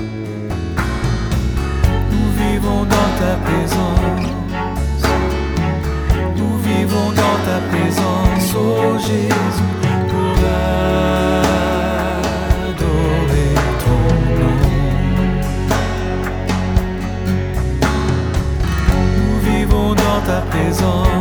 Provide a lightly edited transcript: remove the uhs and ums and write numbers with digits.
Nous vivons dans ta présence. Nous vivons dans ta présence, oh Jésus, pour adorer ton nom. Nous vivons dans ta présence.